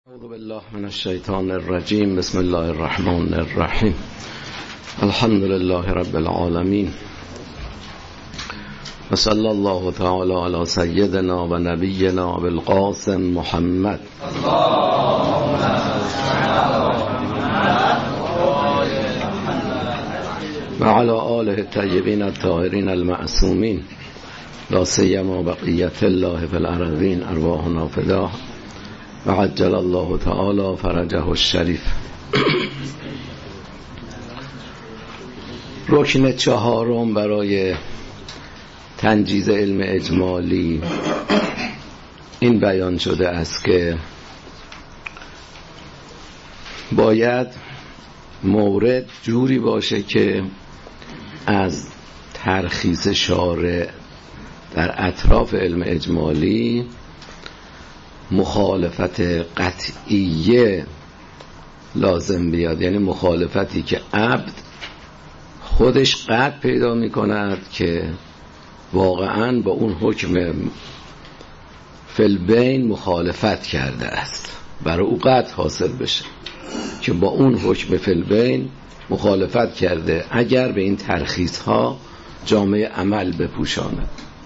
اعوذ بالله من الشیطان الرجیم. بسم الله الرحمن الرحیم. الحمد لله رب العالمین و صلی الله تعالی علی سیدنا و نبینا بالقاسم محمد و علی آله الطیبین الطاهرین المعصومین لا سیما بقیة الله فی الارضین ارواحنا فداه و عجل الله تعالی فرجه الشریف. رکن چهارم برای تنجیز علم اجمالی این بیان شده است که باید مورد جوری باشه که از ترخیص شارع در اطراف علم اجمالی مخالفت قطعیه لازم بیاد، یعنی مخالفتی که عبد خودش قطع پیدا می کند که واقعا با اون حکم فی‌البین مخالفت کرده است، برای او قطع حاصل بشه که با اون حکم فی‌البین مخالفت کرده اگر به این ترخیص ها جامعه عمل بپوشاند.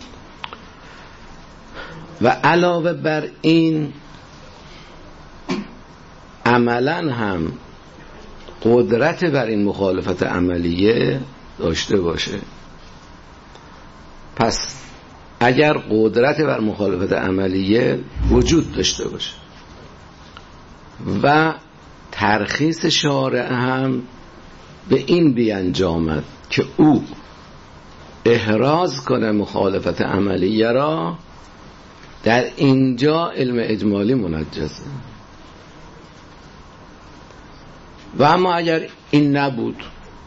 و علاوه بر این عملا هم قدرت بر این مخالفت عملیه داشته باشه. پس اگر قدرت بر مخالفت عملیه وجود داشته باشه و ترخیص شارع هم به این بیانجامد که او احراز کنه مخالفت عملیه را، در اینجا علم اجمالی منجزه. و اما اگر این نبود،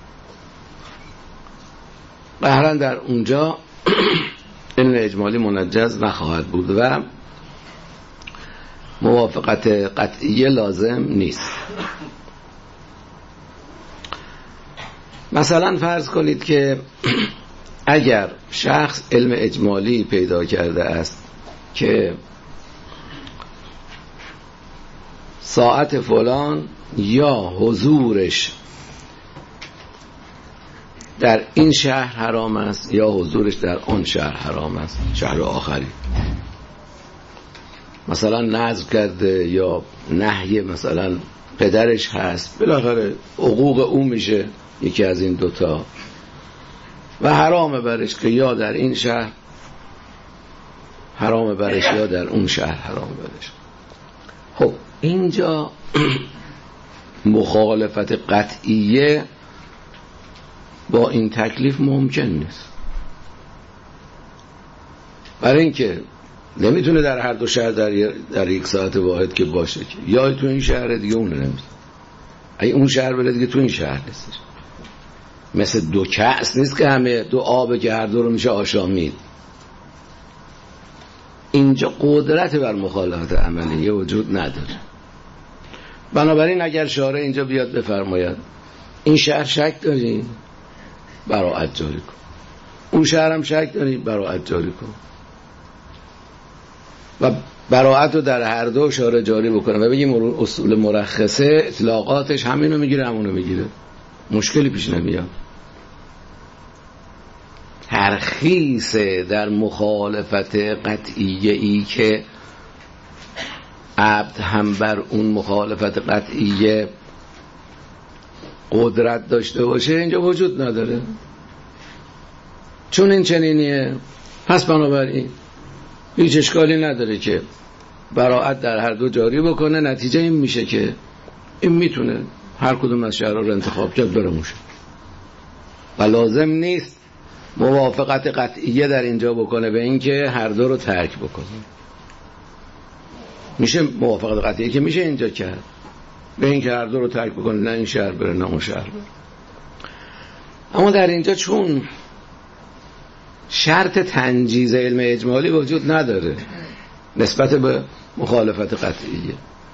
قهرا در اونجا علم اجمالی منجز نخواهد بود و موافقت قطعیه لازم نیست. مثلا فرض کنید که اگر شخص علم اجمالی پیدا کرده است که ساعت فلان یا حضورش در این شهر حرام است یا حضورش در آن شهر حرام است، شهر آخری مثلا نذر کرده یا نهی مثلا پدرش هست، بالاخره حقوق او میشه یکی از این دوتا و حرامه برش که یا در این شهر حرام برش یا در اون شهر حرام برش. خب اینجا مخالفت قطعیه با این تکلیف ممکن نیست، برای اینکه نمیتونه در هر دو شهر در یک ساعت واحد که باشه، که یا تو این شهر دیگه اون نمیتونه، اگه اون شهر بره دیگه تو این شهر نیستش. مثل دو کأس نیست که همه دو آبه که هر دو رو میشه آشامید. اینجا قدرت بر مخالفت عملیه وجود نداره. بنابراین اگر شارع اینجا بیاد بفرماید این شهر شک داری براءت جاری کن، اون شهر هم شک داری براءت جاری کن و براءت رو در هر دو شارع جاری بکنه و بگیم اصول مرخصه اطلاقاتش همینو میگیره همونو میگیره، مشکلی پیش نمیاد. ترخیص در مخالفت قطعیه ای که عبد هم بر اون مخالفت قطعیه قدرت داشته باشه اینجا وجود نداره، چون این چنینیه. پس بنابراین هیچ اشکالی نداره که براءت در هر دو جاری بکنه. نتیجه این میشه که این میتونه هر کدوم از شهرها رو انتخاب کرد بره موشه و لازم نیست موافقت قطعیه در اینجا بکنه به این که هر دو رو ترک بکنه. میشه موافقت قطعیه که میشه اینجا کرد به این که هر دو رو ترک بکنه، نه این شهر بره نه اون شهر بره. اما در اینجا چون شرط تنجیز علم اجمالی وجود نداره نسبت به مخالفت قطعیه،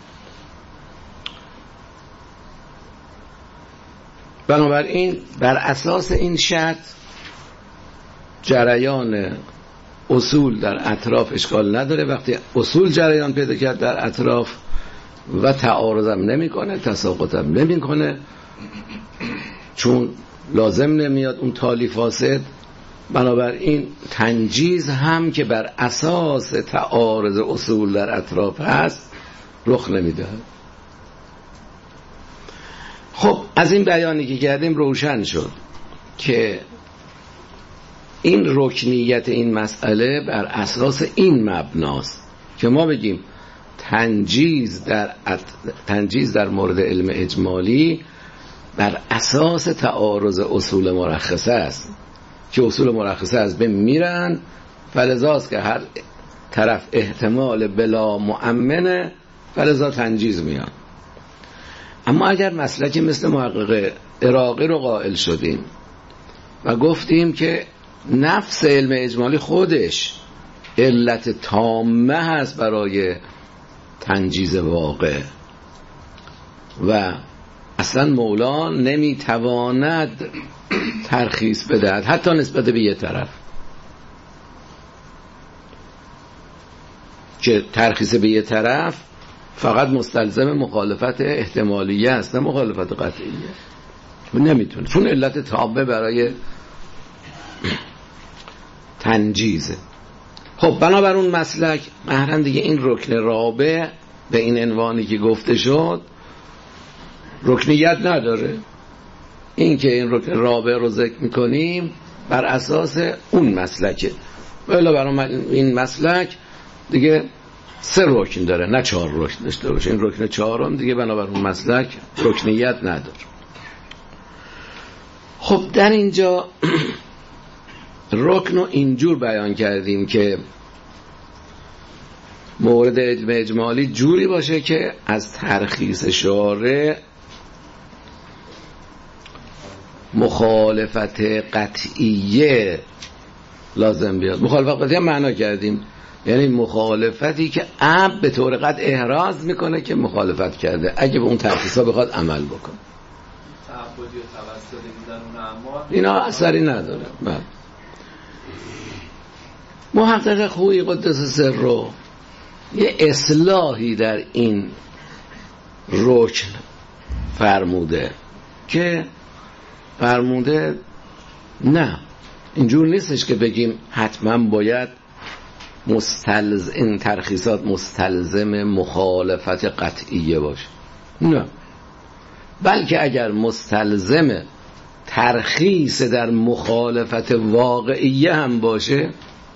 بنابراین بر اساس این شرط جریان اصول در اطراف اشکال نداره. وقتی اصول جریان پیدا کرد در اطراف و تعارضم نمیکنه، تساقطم نمیکنه، چون لازم نمیاد اون تالی فاسد. بنابراین تنجیز هم که بر اساس تعارض اصول در اطراف هست رخ نمیده. خب از این بیانی که کردیم روشن شد که این رکنیت این مسئله بر اساس این مبناست که ما بگیم تنجیز در مورد علم اجمالی بر اساس تعارض اصول مرخصه است که اصول مرخصه از بین میرن، فلذاست که هر طرف احتمال بلا مؤمنه، فلذا تنجیز میان. اما اگر مسلکی مثل محقق عراقی رو قائل شدیم و گفتیم که نفس علم اجمالی خودش علت تامه هست برای تنجیز واقع و اصلا مولا نمیتواند ترخیص بدهد حتی نسبت به یه طرف، که ترخیص به یه طرف فقط مستلزم مخالفت احتمالیه است نه مخالفت قطعیه، نمیتونه، چون علت تامه برای تنجیزه. خب بنابر اون مسلک محرم دیگه این رکن رابع به این عنوانی که گفته شد رکنیت نداره. این که این رکن رابع رو ذکر میکنیم بر اساس اون مسلکه، ولی برای این مسلک دیگه 3 رکن داره نه 4 رکن داشته باشه. این رکن 4م دیگه بنابر اون مسلک رکنیت نداره. خب در اینجا رکن رو اینجور بیان کردیم که مورد علم اجمالی جوری باشه که از ترخیص شارع مخالفت قطعیه لازم بیاد. مخالفت قطعیه معنا کردیم یعنی مخالفتی که عب به طور قطع احراز میکنه که مخالفت کرده اگه به اون ترخیصا بخواد عمل بکنه. تعبدی و توسلی بودن اون اعمال اینا اثری نداره. محقق خویی قدس سره یه اصلاحی در این رکن فرموده که فرموده نه اینجور نیستش که بگیم حتما باید این ترخیصات مستلزم مخالفت قطعیه باشه، نه، بلکه اگر مستلزم ترخیص در مخالفت واقعیه هم باشه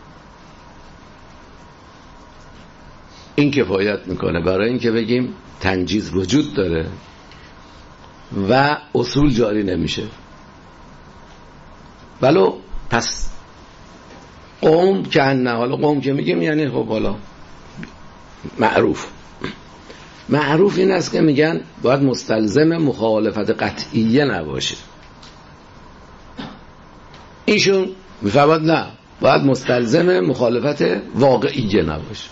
این کفایت میکنه برای اینکه بگیم تنجیز وجود داره و اصول جاری نمیشه. ولو پس قوم که نه، حالا قوم که میگیم یعنی خب حالا معروف این است که میگن باید مستلزم مخالفت قطعیه نباشه. ایشون میفرماد نه باید مستلزم مخالفت واقعیه نباشه.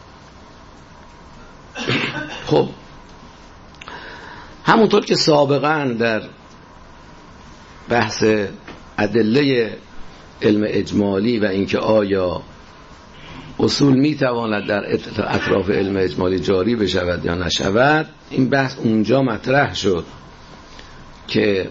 خب همونطور که سابقا در بحث ادله علم اجمالی و اینکه آیا اصول میتواند در اطراف علم اجمالی جاری بشود یا نشود، این بحث اونجا مطرح شد که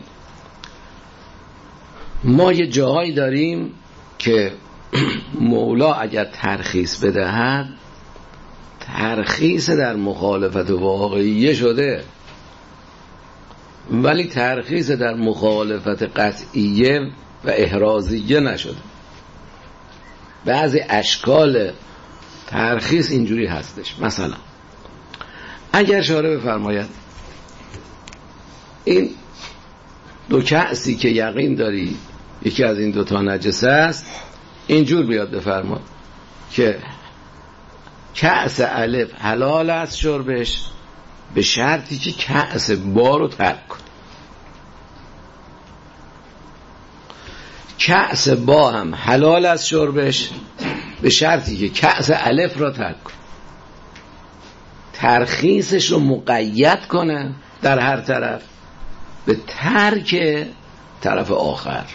ما یه جاهایی داریم که مولا اگر ترخیص بدهد ترخیص در مخالفت واقعیه شده ولی ترخیص در مخالفت قطعیه و احرازیه نشده. بعضی اشکال ترخیص اینجوری هستش. مثلا اگر شارع بفرماید این 2 کأسی که یقین داری یکی از این 2 نجسه است، اینجور بیاد بفرماد که کأس الف حلال است شربش به شرطی که کأس با رو ترک کن، کأس با هم حلال است شربش به شرطی که کأس الف را ترک کن. ترخیصش رو مقید کنه در هر طرف به ترک طرف آخر.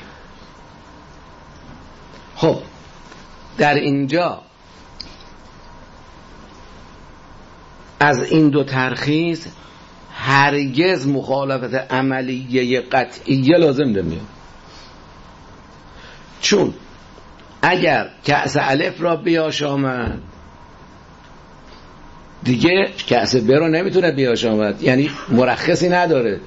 خب در اینجا از این دو ترخیص هرگز مخالفت عملیه قطعیه لازم نمیاد. چون اگر کأس الف را بیاشامد دیگه کأس ب را نمیتونه بیاشامد، یعنی مرخصی نداره،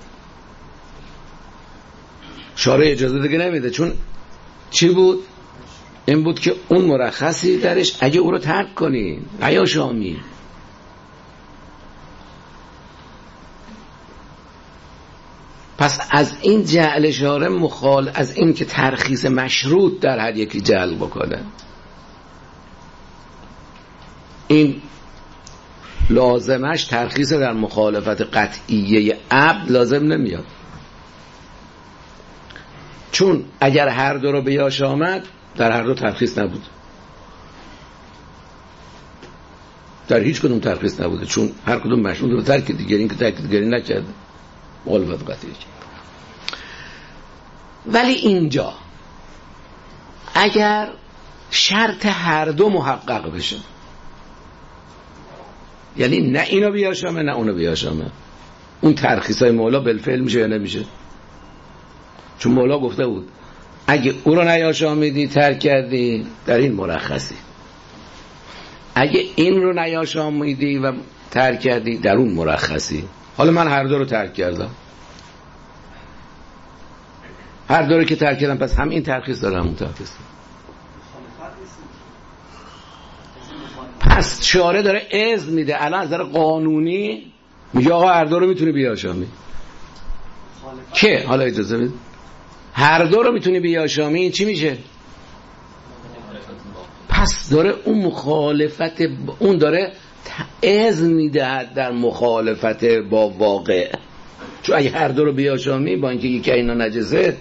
شارع اجازه دیگه نمیده. چون چی بود؟ این بود که اون مرخصی درش اگه او رو ترک کنی نیاشامی. پس از این جعل شارع مخال از این که ترخیص مشروط در هر یکی جعل بکنه، این لازمش ترخیص در مخالفت قطعیه عبد لازم نمیاد. چون اگر هر دو رو بیاش آمد در هر دو ترخیص نبود، در هیچ کدوم ترخیص نبوده، چون هر کدوم مشروط به ترک دیگری، این که ترک دیگری نکرده مخالفت قطعیه. ولی اینجا اگر شرط هر دو محقق بشه، یعنی نه اینو بیاشامه نه اونو بیاشامه، اون ترخیصای مولا بالفعل میشه یا نمیشه؟ چون مولا گفته بود اگه او رو نیاشامیدی ترک کردی در این مرخصی، اگه این رو نیاشامیدی و ترک کردی در اون مرخصی. حالا من هر دو رو ترک کردم، هر دو رو که ترک کردم، پس هم این ترخیص داره هم اون ترخیص داره. پس شارع داره اذن میده الان از نظر قانونی، میگه آقا هر دو رو میتونی بیاشامی. که حالا اجازه بده هر دو رو میتونی بیاشامی، این چی میشه؟ پس داره اون مخالفت، اون داره اذن میده در مخالفت با واقع. چون اگه هر دو رو بیاشامی با اینکه یکی اینا نجسه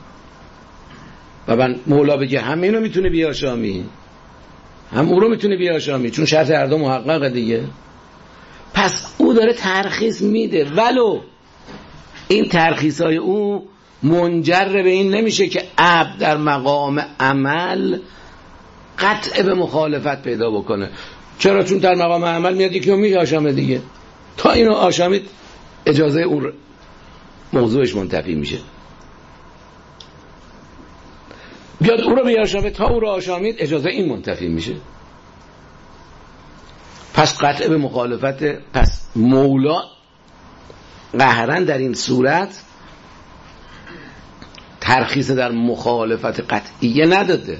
و من مولا بگه هم اینو میتونه بیاشامی هم اون رو میتونه بیاشامی، چون شرط هر دو محققه دیگه. پس او داره ترخیص میده، ولو این ترخیصای او منجر به این نمیشه که عبد در مقام عمل قطع به مخالفت پیدا بکنه. چرا؟ چون در مقام عمل میاد یکی رو میاشامه دیگه، تا اینو آشامید اجازه اون موضوعش منتفی میشه. بیاد او رو بیاشامه تا او رو آشامید اجازه این منتفی میشه. پس قطع به مخالفت. پس مولا قهرا در این صورت ترخیص در مخالفت قطعیه نداده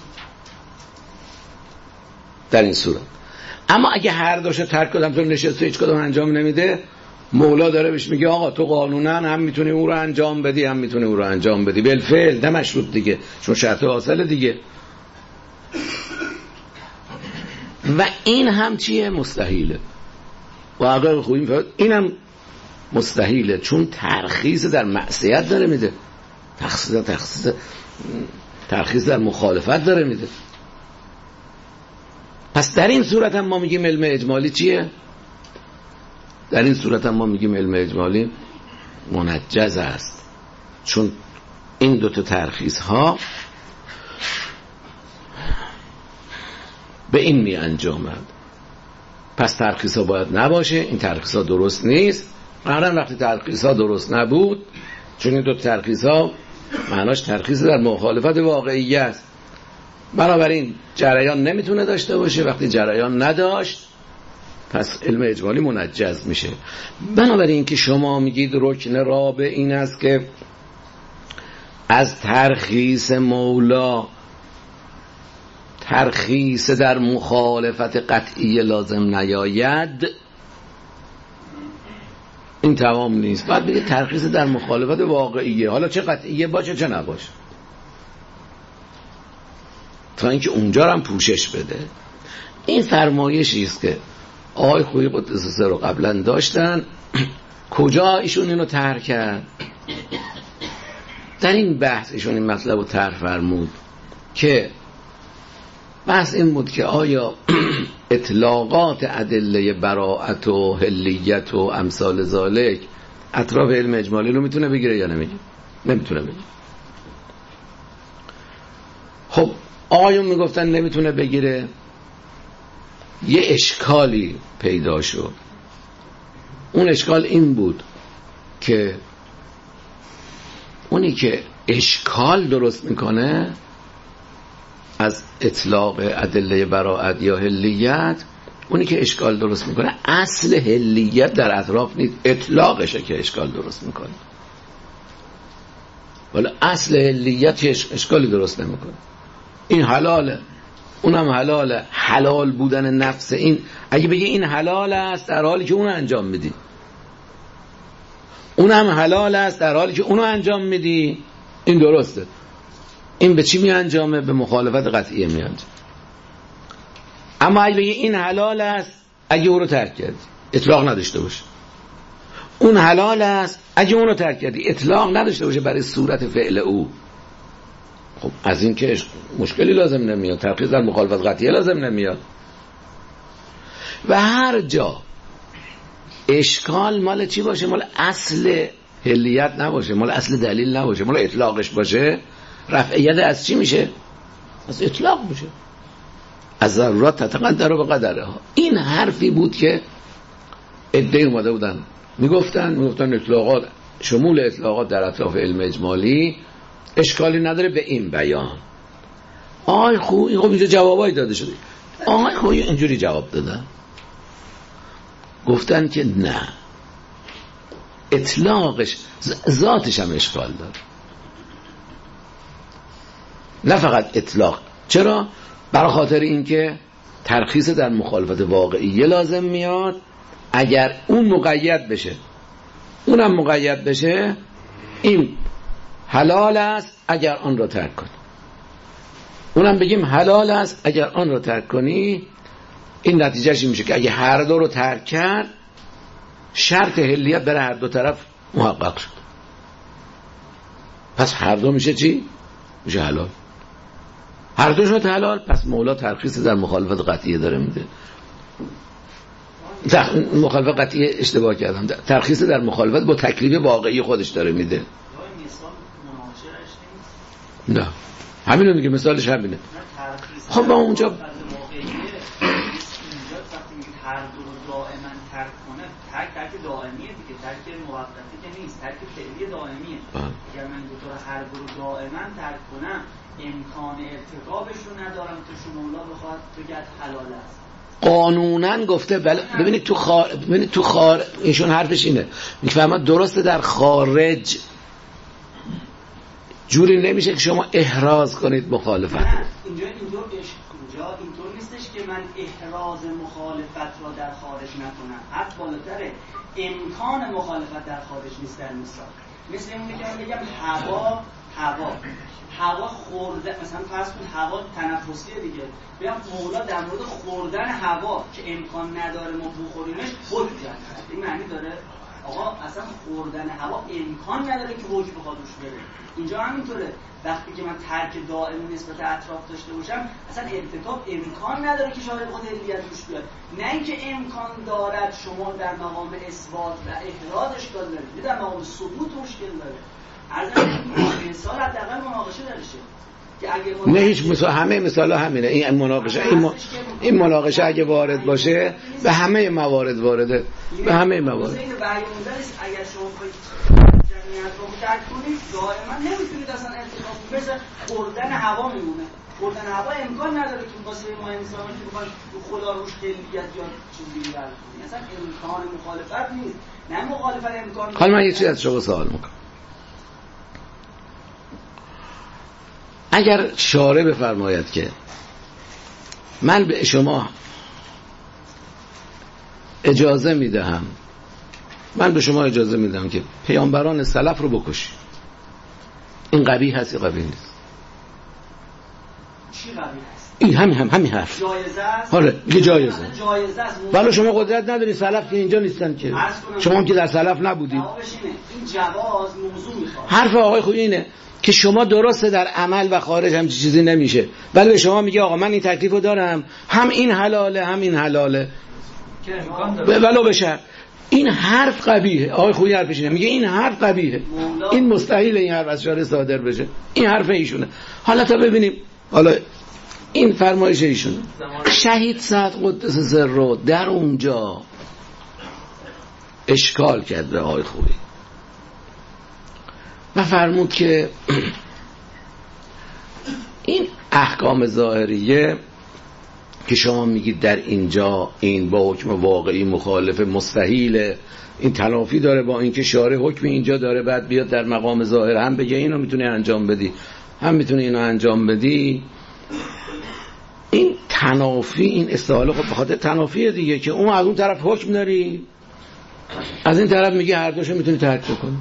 در این صورت. اما اگه هر دوشو ترک کردم تو نشسته هیچ کدوم انجام نمیده، مولا داره بهش میگه آقا تو قانونا هم میتونی او رو انجام بدی هم میتونی او رو انجام بدی، بالفعل ده مشروط دیگه، چون شرط حاصله دیگه. و این هم چیه؟ مستحیله. و اگر خوبیم فهمید اینم مستحیله، چون ترخیص در معصیت داره میده، ترخیص در مخالفت داره میده. پس در این صورت هم ما میگیم علم اجمالی چیه؟ در این صورت هم ما میگیم علم اجمالی منجز است، چون این دوتا ترخیص ها به این می انجامد. پس ترخیص ها باید نباشه، این ترخیص ها درست نیست. قرار وقتی ترخیص ها درست نبود، چون این دو ترخیص ها معناش ترخیص در مخالفت واقعی است، بنابراین جریان نمیتونه داشته باشه. وقتی جریان نداشت پس علم اجمالی منجز میشه. بنابراین که شما میگید رکن رابع این است که از ترخیص مولا ترخیص در مخالفت قطعی لازم نیاید، این تمام نیست. بعد بگه ترخیص در مخالفت واقعیه، حالا چه قطعیه باشه چه نباشه، تا اینکه اونجا هم پوشش بده. این فرمایشی است که آقای خویی قدس سر رو قبلا داشتن. کجا ایشون اینو طرح کرد؟ در این بحث ایشون این مطلب رو طرح فرمود که بحث این بود که آیا اطلاقات ادله براءت و حلیت و امثال ذالک اطراف علم اجمالی رو میتونه بگیره یا نمیگیره؟ نمیتونه بگیره. خب آقایون میگفتن نمیتونه بگیره. یه اشکالی پیدا شد. اون اشکال این بود که اونی که اشکال درست میکنه از اطلاق ادله براءت یا حلیت، اونی که اشکال درست میکنه اصل حلیت در اطراف نیست، اطلاقشه که اشکال درست میکنه. ولی اصل حلیت اشکالی درست نمیکنه. این حلاله، اونم حلاله. حلال بودن نفس این، اگه بگی این حلال است در حالی که اونو انجام میدی، اونم حلال است در حالی که اونو انجام میدی، این درسته. این به چی می انجامه؟ به مخالفت قطعیه می انجامه. اما اگه بگی این حلال است اگه اون رو ترک کردی، اطلاق نداشته باشه. اون حلال است اگه اون رو ترک کردی، اطلاق نداشته باشه برای صورت فعل او، خب از این که مشکلی لازم نمیاد، ترخیص در مخالفت قطعیه لازم نمیاد. و هر جا اشکال مال چی باشه؟ مال اصل حلیت نباشه، مال اصل دلیل نباشه، مال اطلاقش باشه، رفعیت از چی میشه؟ از اطلاق میشه. از ضرورات تتقدر به قدرها. این حرفی بود که عده‌ای اومده بودن میگفتن اطلاقات، شمول اطلاقات در اطراف علم اجمالی اشکالی نداره به این بیان. آقای خویی خب اینجا جوابایی داده شده. آقای خویی اینجوری جواب دادن، گفتن که نه، اطلاقش ذاتش هم اشکال داره، نه فقط اطلاق. چرا؟ برای خاطر اینکه ترخیص در مخالفت واقعیه لازم میاد. اگر اون مقید بشه اونم مقید بشه، این حلال است اگر آن را ترک کنی، اونم بگیم حلال است اگر آن را ترک کنی، این نتیجهش میشه که اگه هر دو رو ترک کرد شرط حلیت برای هر دو طرف محقق شد. پس هر دو میشه چی؟ میشه حلال. هر دو شد حلال، پس مولا ترخیص در مخالفت قطعیه داره میده. مخالفت قطعیه اشتباه کردم، ترخیص در مخالفت با تکلیف واقعی خودش داره میده. نه همینو میگه، مثالش همینه. خب با اونجا ترک دائمیه دیگه، ترک موقتی که نیست، ترک فعلی دائمیه. اگر من دو تا هر دو رو دائما ترک کنم، امکان ارتکابش رو ندارم که شما بخواد بگید حلال است. قانونا گفته. ببینید تو خارج ایشون حرفش اینه، میفهمه درسته در خارج جوری نمیشه که شما احراز کنید مخالفت. اینجا اینطور نیستش که من احراز مخالفت را در خارج نکنم، حتی بالاتره، امکان مخالفت در خارج نیست. در مثل اینه که من بگم هوا خورده، مثلا فرض کن هوا تنفسیه دیگه، بگم مولا در مورد خوردن هوا که امکان نداره ما بخوریمش حکم، این معنی داره آقا اصلا خوردن هوا امکان نداره که حکم بخواد روش بره. اینجا همینطوره، وقتی که من ترک دائمی نسبت اطراف داشته باشم، اصلا ارتکاب امکان نداره که شاید بخواد حلیت روش بیاد، نه اینکه امکان دارد شما در مقام اثبات و احراز اشکال دارید، در مقام ثبوت مشکل داره. از این مثال حداقل مناقشه درشه که اگه نه هیچ مثال، همه مثالا همینه. این مناقشه اگه وارد باشه به همه موارد وارده، به همه موارد. اگر شما بخواید جمعیت رو درک کنید، دائما نمیتونید اصلا ارتکاب مثل خوردن هوا میمونه. خوردن هوا امکان نداره که واسه ما انسانی که بخواید خدا روش حلیت یا چیزی بیاره، اصلا امکان مخالفت نیست، نه مخالفت امکان. حالا من یه چیز از شما سوال میکنم، اگر شارع بفرماید که من به شما اجازه میدهم، من به شما اجازه میدم که پیامبران سلف رو بکشی، این قبیح هست یا قبیح نیست؟ چی قبیح هست؟ این همین حرف جایزه است. آره دیگه جایزه است. ولی شما قدرت نداری، سلف که اینجا نیستن که، شما هم که در سلف نبودید. این جواز موضوع میخواد. حرف آقای خویی اینه که شما درسته در عمل و خارج هم چیزی نمیشه، ولی به شما میگه آقا من این تکلیفو دارم، هم این حلاله هم این حلاله ولو بشه. این حرف قبیحه. آقای خویی حرفش اینه، میگه این حرف قبیحه، این مستحیل این حرف از شارع صادر بشه، این حرف ایشونه. حالا تا ببینیم، حالا این فرمایش ایشونه. شهید سعد قدس سره در اونجا اشکال کرده آقای خویی و فرمود که این احکام ظاهریه که شما میگید در اینجا این با حکم واقعی مخالف، مستحیله، این تنافی داره با اینکه شارع حکم اینجا داره، بعد بیاد در مقام ظاهر هم بگه اینو میتونی انجام بدی، هم میتونی اینو انجام بدی. این تنافی، این استحاله خب بخاطر تنافیه دیگه، که اون از اون طرف حکم داری، از این طرف میگی هر دوشو میتونی ترک بکنی،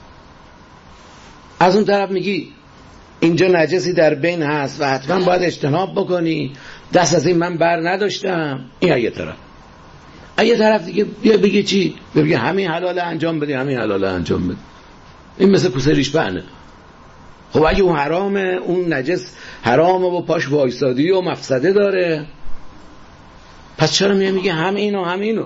از اون طرف میگی اینجا نجسی در بین هست و حتما باید اجتناب بکنی، دست از این من بر نداشتم. این یه طرف. یه طرف دیگه بگه چی؟ بگه همین حلال انجام بدی، همین حلال انجام بدی. این مثل کوسه ریش بهنه. خب اگه اون حرامه، اون نجس حرامه و پاش وایسادی و مفسده داره، پس چرا میگه همینو همینو؟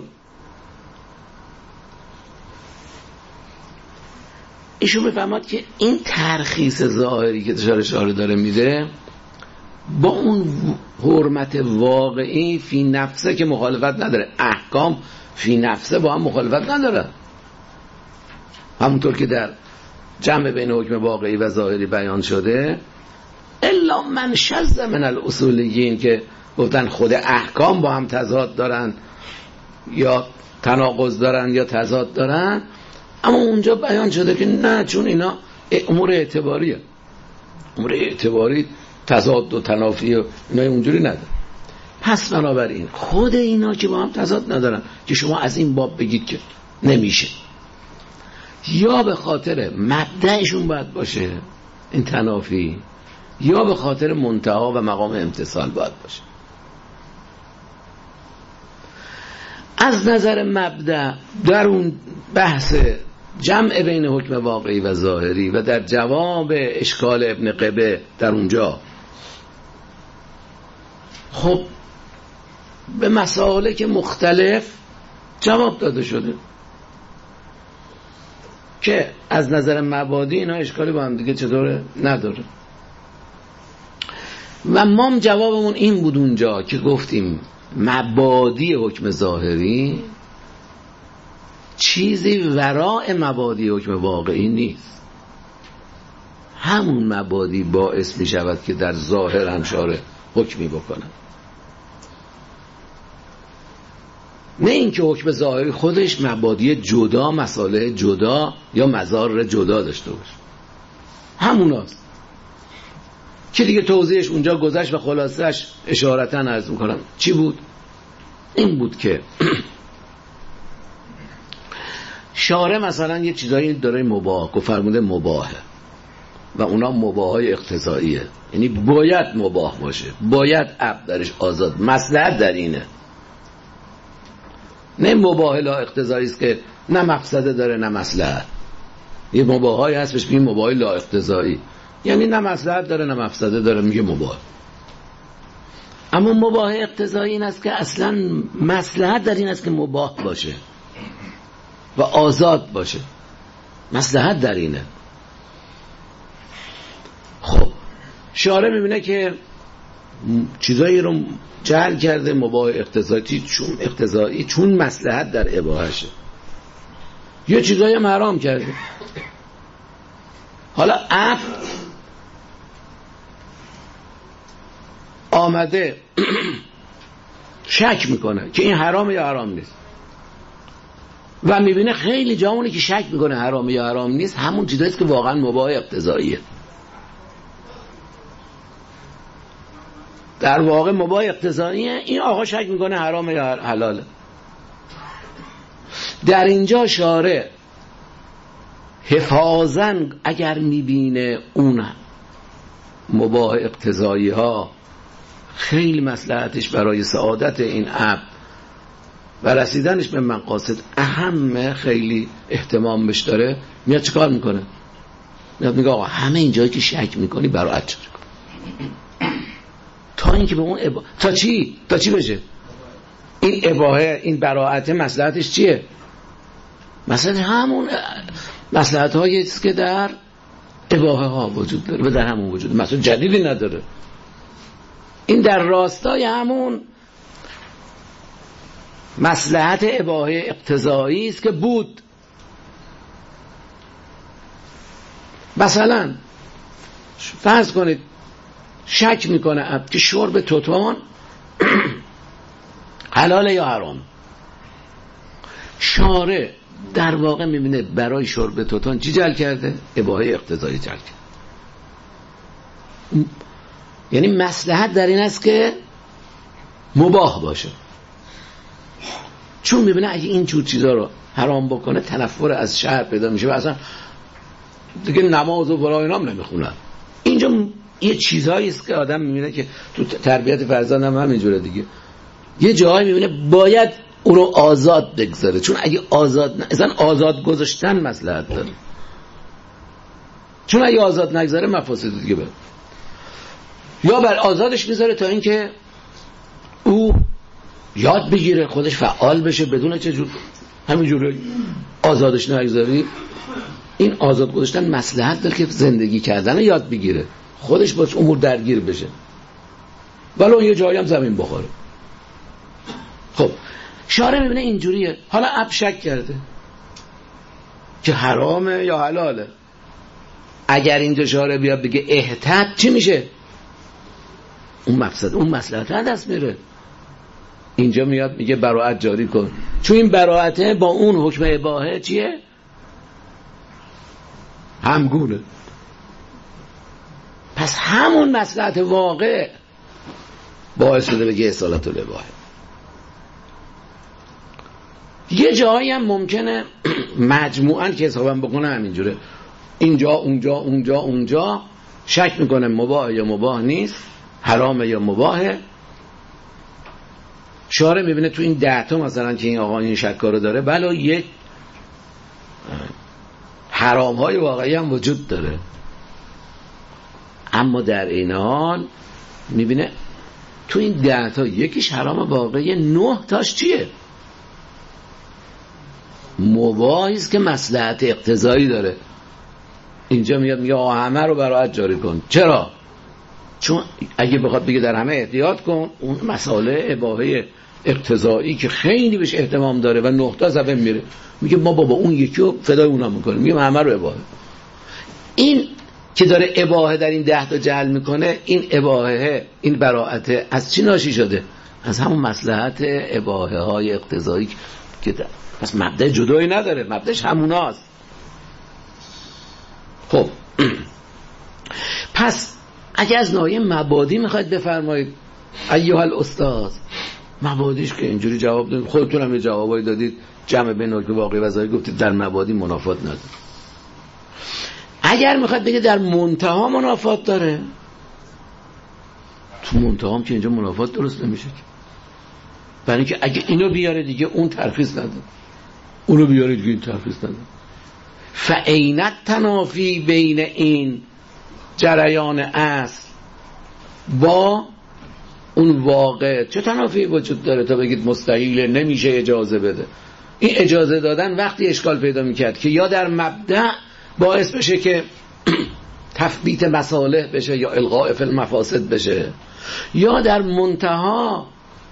ایشون بفهمد که این ترخیص ظاهری که اشاره داره میده با اون حرمت واقعی فی نفسه که مخالفت نداره. احکام فی نفسه با هم مخالفت نداره، همونطور که در جمع بین حکم واقعی و ظاهری بیان شده. الا من شذ من الاصولیین که گفتن خود احکام با هم تضاد دارن یا تناقض دارن یا تضاد دارن، اما اونجا بیان شده که نه، چون اینا امور اعتباریه، امور اعتباری تضاد و تنافی و اینا اونجوری نداره. پس بنابراین خود اینا که با هم تضاد ندارن که شما از این باب بگید که نمیشه، یا به خاطر مبدأشون باید باشه این تنافی، یا به خاطر منتها و مقام امتصال باید باشه. از نظر مبدأ در اون بحث جمع بین حکم واقعی و ظاهری و در جواب اشکال ابن قبه در اونجا، خب به مسائل که مختلف جواب داده شده که از نظر مبادی اینا اشکالی با هم دیگه چطوره نداره. و ما جوابمون این بود اونجا که گفتیم مبادی حکم ظاهری چیزی وراء مبادی حکم واقعی نیست. همون مبادی باعث می شود که در ظاهر هم شارع حکمی بکنه، نه اینکه حکم ظاهری خودش مبادی جدا، مصالح جدا یا مضار جدا داشته باشه. هموناست که دیگه توضیحش اونجا گذشت و خلاصش اشارتا عرض میکنم. چی بود؟ این بود که شارع مثلا یه چیزایی داره مباح، فرموده مباحه و اونا مباحای اقتضاییه، یعنی باید مباح باشه، باید عبد درش آزاد، مصلحت در اینه. نه مباح لا اقتضایی است که نه مفسده داره نه مصلحت. یه مباحایی هست بهش میگیم مباح لا اقتضایی، یعنی نه مصلحت داره نه مفسده داره، میگه مباح. اما مباح اقتضایی این است که اصلا مصلحت در این است که مباح باشه و آزاد باشه، مصلحت در اینه. خب شارع میبینه که چیزایی رو جعل کرده مباح اقتضایی چون مصلحت در اباحشه، یه چیزایی هم حرام کرده. حالا عبد آمده شک میکنه که این حرامه یا حرام نیست و میبینه خیلی جاونی که شک میکنه حرامه یا حرام نیست همون چیزاییست که واقعا مباح اقتضاییه. در واقع مباح اقتضاییه، این آقا شک میکنه حرامه یا حلاله. در اینجا شارع حفاظاً اگر میبینه اون مباح اقتضایی ها خیلی مصلحتش برای سعادت این عبد و رسیدنش به مقاصد اهم، خیلی اهتمام بش داره، میاد چیکار میکنه؟ میاد میگه آقا همه این جایی که شک میکنی براعت چه کن، تا اینکه به اون تا چی بشه؟ این اباحه، این براعت مصلحتش چیه؟ مثلا همون مصلحت هایی است که در اباحه ها وجود داره و در همون وجود، مثلا جدیدی نداره. این در راستای همون مصلحت اباحه اقتضایی است که بود. مثلا فرض کنید شک میکنه عبد که شرب توتون حلاله یا حرام. شارع در واقع میبینه برای شرب توتون چی جعل کرده؟ اباحه اقتضایی جعل کرده. یعنی مصلحت در این است که مباح باشه، چون میبینه اگه این جور چیزا رو حرام بکنه تنفر از شهر پیدا میشه و اصلا دیگه نماز و فلان اینا هم نمیخونن. اینجا یه چیزهایی است که آدم میبینه که تو تربیت فرزند هم همینجوره دیگه، یه جایی میبینه باید او رو آزاد بگذاره، چون اگه آزاد اصلا آزاد گذاشتن مصلحت داره، چون اگه آزاد نگذاره مفاسد دیگه بره. یا بر آزادش میذاره تا اینکه او یاد بگیره، خودش فعال بشه، بدون چجور همینجوره آزادش نگذاری. این آزاد گذاشتن مصلحت داره که زندگی کردن یاد بگیره، خودش باش امور درگیر بشه، ولو یه جایی هم زمین بخوره. خب شارع میبینه اینجوریه، حالا اب شک کرده که حرامه یا حلاله. اگر اینجا شارع بیاد بگه احتاط، چی میشه؟ اون مقصد، اون مصلحت دست میره. اینجا میاد میگه براءت جاری کن، چون این براءته با اون حکم اباحه چیه؟ همگونه. پس همون مصلحت واقع باعث شده بگه اصالت الاباحه. یه جایی هم ممکنه مجموعاً که حسابم بکنه همینجوره، اینجا اونجا اونجا اونجا شک میکنه مباح یا مباح نیست، حرام یا مباحه. شارع میبینه تو این 10 تا مثلا که این آقا این شکارو داره، بلا یک حرام های واقعی هم وجود داره، اما در این حال میبینه تو این 10 تا یکیش حرام واقعی، 9 تاش چیه؟ مباحی است که مصلحت اقتضایی داره. اینجا میاد میگه آقا همه رو براءت جاری کن. چرا؟ چون اگه بخواد بگه در همه احتیاط کن، اون مسئله اباحه اقتضایی که خیلی بهش اهتمام داره و 9 تا زبن میره، میگه ما بابا اون یکی رو فدای اونا میکنیم، میگه همه رو اباحه. این که داره اباحه در این 10 تا جعل میکنه، این اباحه، این براءت از چی ناشی شده؟ از همون مصلحت اباحه های اقتضایی که پس مبدأ جدایی نداره، مبدأش هموناست. خب پس اگه از ناحیه مبادی میخواید بفرمایید ایها الاستاذ، مبادیش که اینجوری جواب دادید، خودتون هم یه جوابایی دادید، جمع بین نکته واقعی و ظاهری گفتید در مبادی منافات نداره. اگر میخواید بگه در منتها منافات داره، تو منتها هم که اینجا منافات درست نمیشه، برای اینکه اگه اینو بیاره دیگه اون ترخیص نداره، اونو بیاره دیگه این ترخیص نداره. فعین التنافی بین این جریان اصل با اون واقع، چه تنافی وجود داره تا بگید مستحیل نمیشه اجازه بده؟ این اجازه دادن وقتی اشکال پیدا میکرد که یا در مبدأ باعث بشه که تثبیت مصالح بشه یا الغاء فی المفاسد بشه، یا در منتها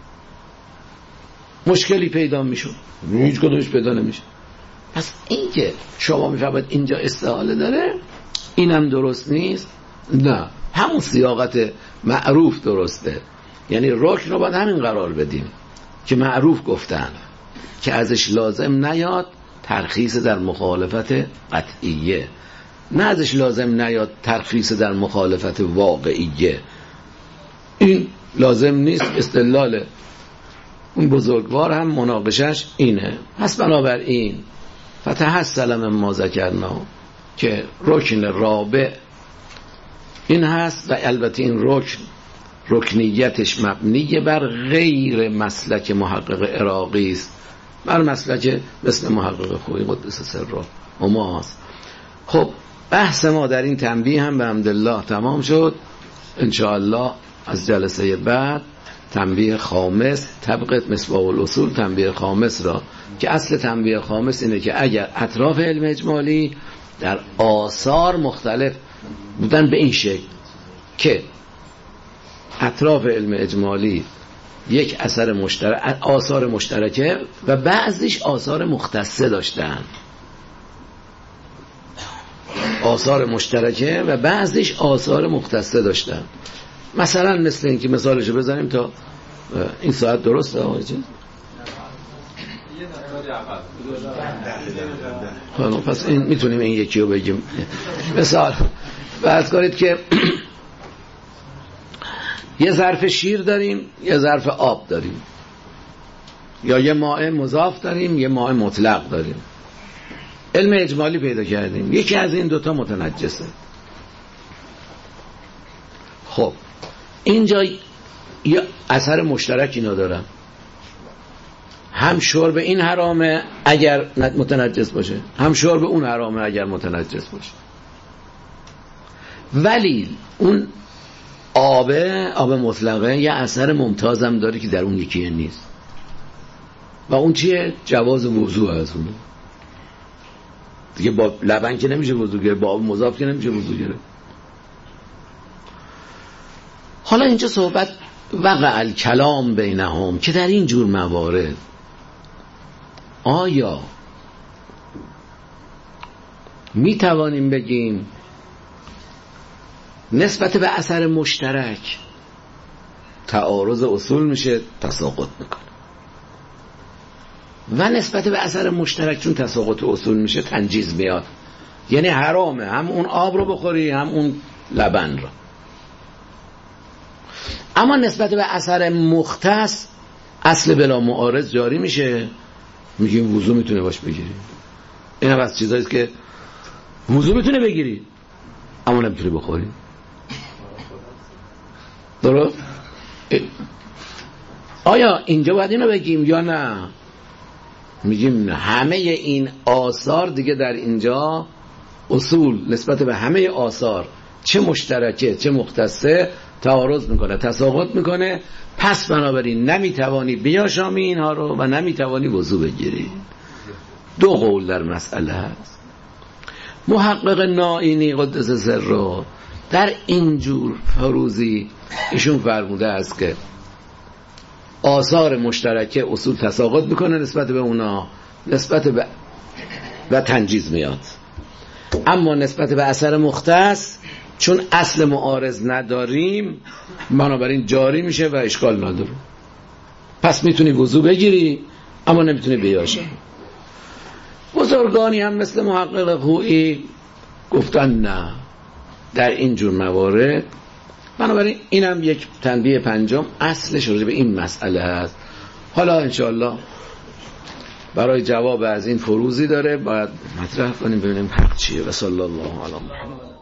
مشکلی پیدا میشه، هیچ کدومش پیدا نمیشه. پس این که شما میفهمید اینجا استحاله داره، اینم درست نیست، نه، همون سیاقت معروف درسته. یعنی رکن رو باید همین قرار بدیم که معروف گفتن که ازش لازم نیاد ترخیص در مخالفت قطعیه، نه ازش لازم نیاد ترخیص در مخالفت واقعیه. این لازم نیست. استدلال اون بزرگوار هم مناقشش اینه. پس بنابراین فتحصل من ما ذکرنا که رکن رابع این هست، و البته این رکنیتش مبنی بر غیر مسلک محقق عراقی است، بر مسلک مثل محقق خویی قدس سره و ماست. خب بحث ما در این تنبیه هم به حمدالله تمام شد. انشاءالله از جلسه بعد تنبیه خامس طبق مصباح الاصول، تنبیه خامس را که اصل تنبیه خامس اینه که اگر اطراف علم اجمالی در آثار مختلف بودن به این شکل که اطراف علم اجمالی یک اثر مشترک، آثار مشترکه و بعضیش آثار مختصه داشتن. آثار مشترکه و بعضیش آثار مختصه داشتن. مثلا مثل این که مثالشو بزنیم تا این ساعت درسته آقای چیز؟ پس این میتونیم این یکی رو بگیم. مثال فرض کنید که یه ظرف شیر داریم، یه ظرف آب داریم، یا یه ماء مضاف داریم، یه ماء مطلق داریم. علم اجمالی پیدا کردیم یکی از این دوتا متنجسه. خب اینجا یه اثر مشترک اینا دارن، هم شرب این حرامه اگر متنجس باشه، هم شرب اون حرامه اگر متنجس باشه. ولی اون آب مطلقه یه اثر ممتازم داره که در اون یکی نیست، و اون چیه؟ جواز وضوء از اونه دیگه. با لبن که نمیشه وضوء گرفت، با آب مضاف که نمیشه وضوء گرفت. حالا اینجا صحبت وقع الکلام بینهم که در این جور موارد آیا می توانیم بگیم نسبت به اثر مشترک تعارض اصول میشه، تساقط میکنه، و نسبت به اثر مشترک چون تساقط اصول میشه تنجیز میاد، یعنی حرامه هم اون آب رو بخوری هم اون لبن رو. اما نسبت به اثر مختص اصل بلا معارض جاری میشه، میگیم وضو میتونه باش بگیری. این هم از چیزاییست که وضو میتونه بگیری اما نمیتونه بخوری. درست؟ آیا اینجا باید اینو بگیم یا نه؟ میگیم همه این آثار دیگه در اینجا اصول نسبت به همه آثار چه مشترکه چه مختصه تعارض میکنه، تساقط میکنه. پس بنابراین نمیتوانی بیاشامی اینها رو و نمیتوانی وضو بگیری. دو قول در مسئله هست. محقق نائینی قدس سره در اینجور فروزی ایشون فرموده است که آثار مشترکه اصول تساقط میکنه نسبت به اونا، نسبت به و تنجیز میاد. اما نسبت به اثر مختص چون اصل معارض نداریم بنابراین جاری میشه و اشکال نداره. پس میتونی وضو بگیری اما نمیتونی بیاشی. بزرگانی هم مثل محقق خویی گفتن نه در اینجور موارد. بنابراین اینم یک تنبیه پنجم اصلش راجع به این مسئله هست. حالا انشاءالله برای جواب از این فروزی داره باید مطرح کنیم ببینیم حق چیه. و صلی الله علی محمد.